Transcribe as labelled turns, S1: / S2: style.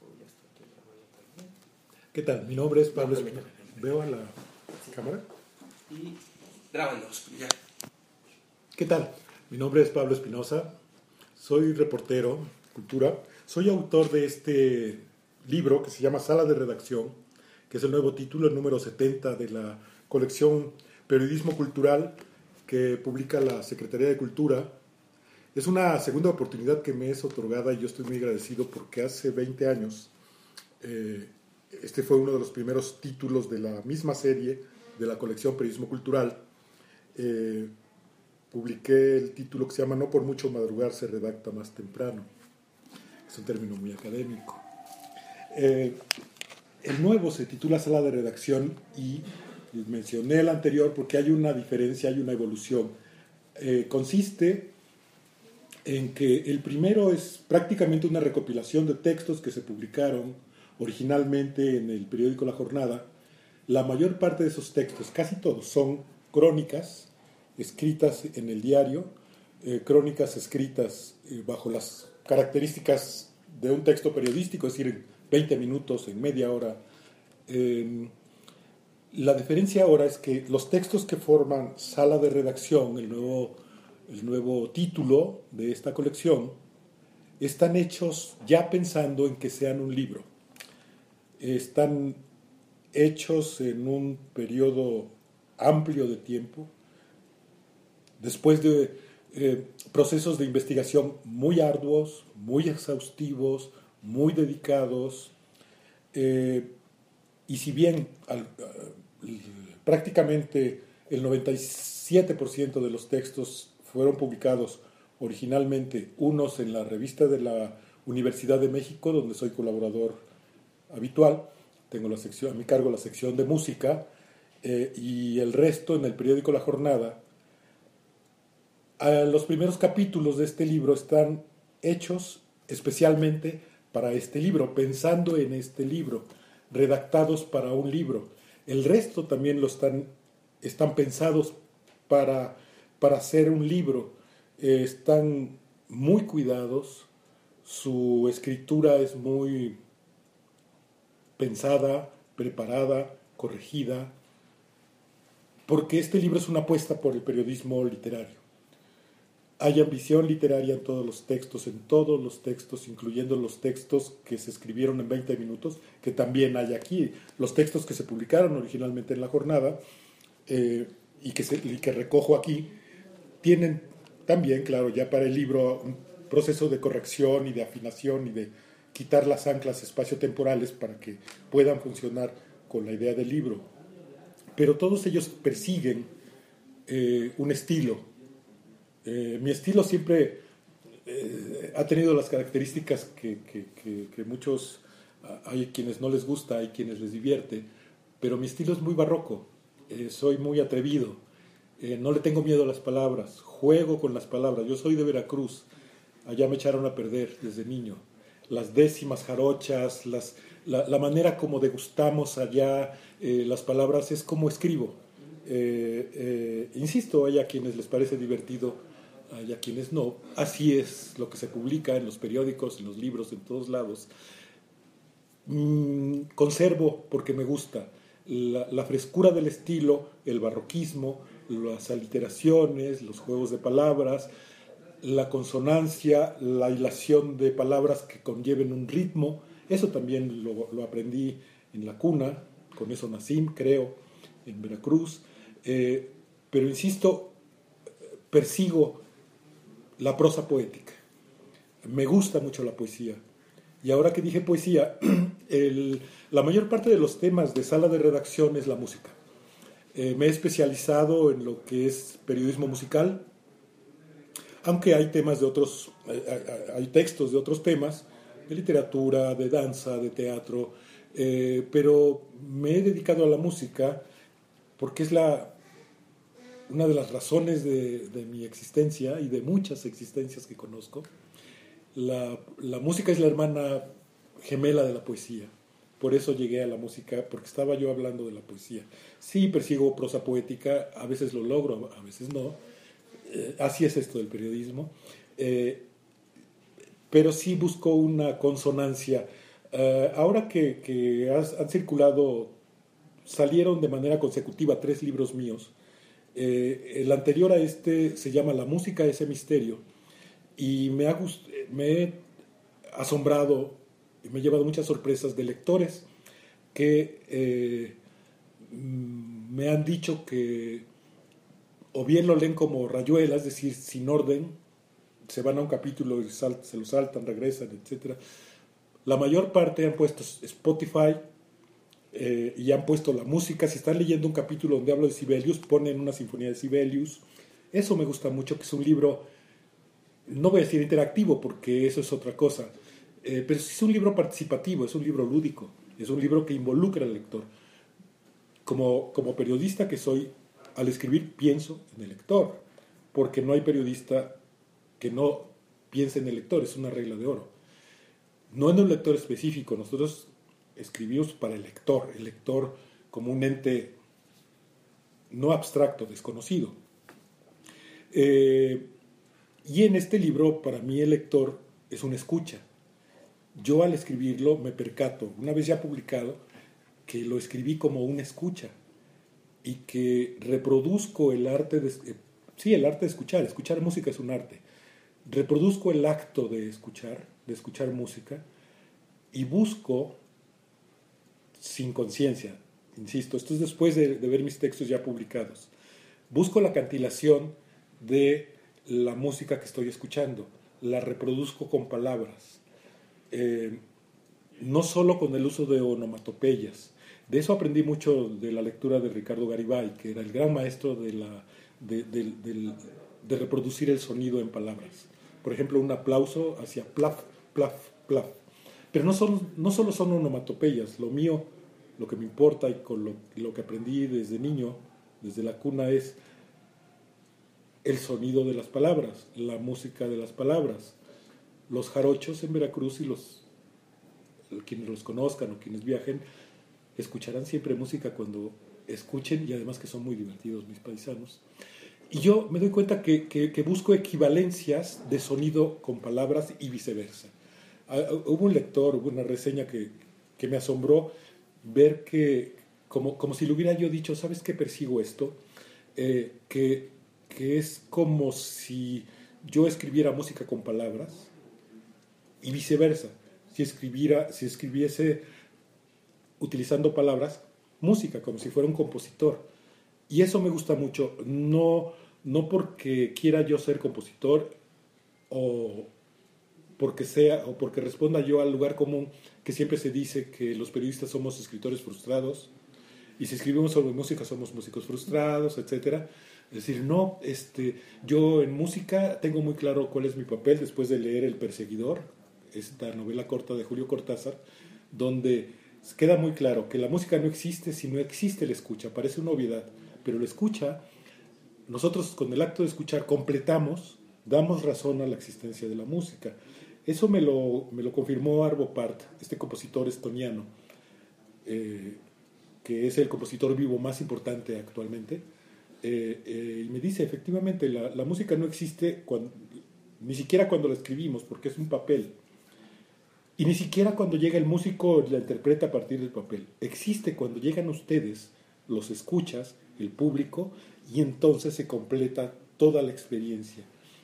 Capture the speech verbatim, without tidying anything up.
S1: ¿Qué tal? Mi nombre es Pablo Espinosa. ¿Veo a la sí. cámara?
S2: Y grábalos, ya.
S1: ¿Qué tal? Mi nombre es Pablo Espinosa. Soy reportero, cultura. Soy autor de este libro que se llama Sala de Redacción, que es el nuevo título, el número setenta de la colección Periodismo Cultural que publica la Secretaría de Cultura. Es una segunda oportunidad que me es otorgada y yo estoy muy agradecido porque hace veinte años eh, este fue uno de los primeros títulos de la misma serie de la colección Periodismo Cultural. Eh, publiqué el título que se llama No por mucho madrugar se redacta más temprano. Es un término muy académico. Eh, el nuevo se titula Sala de Redacción y mencioné el anterior porque hay una diferencia, hay una evolución. Eh, consiste en que el primero es prácticamente una recopilación de textos que se publicaron originalmente en el periódico La Jornada. La mayor parte de esos textos, casi todos, son crónicas escritas en el diario, eh, crónicas escritas eh, bajo las características de un texto periodístico, es decir, en veinte minutos, en media hora. Eh, la diferencia ahora es que los textos que forman Sala de Redacción, el nuevo, el nuevo título de esta colección, están hechos ya pensando en que sean un libro. Están hechos en un periodo amplio de tiempo, después de eh, procesos de investigación muy arduos, muy exhaustivos, muy dedicados, eh, y si bien al, al, prácticamente el noventa y siete por ciento de los textos fueron publicados originalmente, unos en la revista de la Universidad de México, donde soy colaborador habitual, tengo la sección, a mi cargo la sección de música, eh, y el resto en el periódico La Jornada. A los primeros capítulos de este libro están hechos especialmente para este libro, pensando en este libro, redactados para un libro. El resto también lo están, están pensados para, para hacer un libro. Eh, están muy cuidados, su escritura es muy pensada, preparada, corregida, porque este libro es una apuesta por el periodismo literario. Hay ambición literaria en todos los textos, en todos los textos, incluyendo los textos que se escribieron en veinte minutos, que también hay aquí, los textos que se publicaron originalmente en La Jornada eh, y, que se, y que recojo aquí, tienen también, claro, ya para el libro un proceso de corrección y de afinación y de quitar las anclas espaciotemporales para que puedan funcionar con la idea del libro. Pero todos ellos persiguen eh, un estilo. Eh, mi estilo siempre eh, ha tenido las características que, que, que, que muchos, hay quienes no les gusta, hay quienes les divierte, pero mi estilo es muy barroco, eh, soy muy atrevido, eh, no le tengo miedo a las palabras, juego con las palabras. Yo soy de Veracruz, allá me echaron a perder desde niño. Las décimas jarochas, las, la, la manera como degustamos allá eh, las palabras es como escribo. Eh, eh, insisto, hay a quienes les parece divertido, hay a quienes no. Así es lo que se publica en los periódicos, en los libros, en todos lados. Mm, conservo, porque me gusta, la, la frescura del estilo, el barroquismo, las aliteraciones, los juegos de palabras, la consonancia, la hilación de palabras que conlleven un ritmo. Eso también lo, lo aprendí en la cuna, con eso nací, creo, en Veracruz. Eh, pero insisto, persigo la prosa poética. Me gusta mucho la poesía. Y ahora que dije poesía, el, la mayor parte de los temas de Sala de Redacción es la música. Eh, me he especializado en lo que es periodismo musical, aunque hay temas de otros, hay, hay textos de otros temas, de literatura, de danza, de teatro, eh, pero me he dedicado a la música porque es la, una de las razones de, de mi existencia y de muchas existencias que conozco. La, la música es la hermana gemela de la poesía. Por eso llegué a la música, porque estaba yo hablando de la poesía. Sí, persigo prosa poética, a veces lo logro, a veces no. Eh, así es esto del periodismo, eh, pero sí busco una consonancia Uh, ahora que, que has, han circulado, salieron de manera consecutiva tres libros míos. Eh, el anterior a este se llama La música, ese misterio, y me ha gust- me he asombrado y me he llevado muchas sorpresas de lectores que eh, me han dicho que o bien lo leen como rayuela, es decir, sin orden, se van a un capítulo y sal- se lo saltan, regresan, etcétera. La mayor parte han puesto Spotify eh, y han puesto la música. Si están leyendo un capítulo donde hablo de Sibelius, ponen una sinfonía de Sibelius. Eso me gusta mucho, que es un libro, no voy a decir interactivo porque eso es otra cosa, eh, pero sí es un libro participativo, es un libro lúdico, es un libro que involucra al lector. Como, como periodista que soy, al escribir pienso en el lector, porque no hay periodista que no piense en el lector, es una regla de oro. No en un lector específico, nosotros escribimos para el lector, el lector como un ente no abstracto, desconocido. Eh, y en este libro, para mí el lector es una escucha. Yo al escribirlo me percato, una vez ya publicado, que lo escribí como una escucha y que reproduzco el arte de, eh, sí, el arte de escuchar, escuchar música es un arte. Reproduzco el acto de escuchar, de escuchar música, y busco, sin conciencia, insisto, esto es después de, de ver mis textos ya publicados, busco la cantilación de la música que estoy escuchando, la reproduzco con palabras, eh, no solo con el uso de onomatopeyas. De eso aprendí mucho de la lectura de Ricardo Garibay, que era el gran maestro de, la, de, de, de, de reproducir el sonido en palabras. Por ejemplo, un aplauso hacia plaf, plaf, plaf. Pero no, son, no solo son onomatopeyas, lo mío, lo que me importa y con lo, lo que aprendí desde niño, desde la cuna, es el sonido de las palabras, la música de las palabras. Los jarochos en Veracruz y los quienes los conozcan o quienes viajen, escucharán siempre música cuando escuchen, y además que son muy divertidos mis paisanos. Y yo me doy cuenta que, que, que busco equivalencias de sonido con palabras y viceversa. Hubo un lector, hubo una reseña que, que me asombró ver que, como, como si le hubiera yo dicho, ¿sabes qué persigo esto? Eh, que, que es como si yo escribiera música con palabras y viceversa. Si, escribiera, si escribiese utilizando palabras, música, como si fuera un compositor. Y eso me gusta mucho, no, no porque quiera yo ser compositor o porque sea o porque responda yo al lugar común que siempre se dice que los periodistas somos escritores frustrados y si escribimos sobre música somos músicos frustrados, etcétera. Es decir, no, este, yo en música tengo muy claro cuál es mi papel después de leer El Perseguidor, esta novela corta de Julio Cortázar, donde queda muy claro que la música no existe si no existe la escucha. Parece una obviedad, pero la escucha, nosotros con el acto de escuchar completamos, damos razón a la existencia de la música. Eso me lo, me lo confirmó Arvo Pärt, este compositor estoniano, eh, que es el compositor vivo más importante actualmente, eh, eh, y me dice, efectivamente, la, la música no existe cuando, ni siquiera cuando la escribimos, porque es un papel. Y ni siquiera cuando llega el músico la interpreta a partir del papel. Existe cuando llegan ustedes, los escuchas, el público, y entonces se completa toda la experiencia.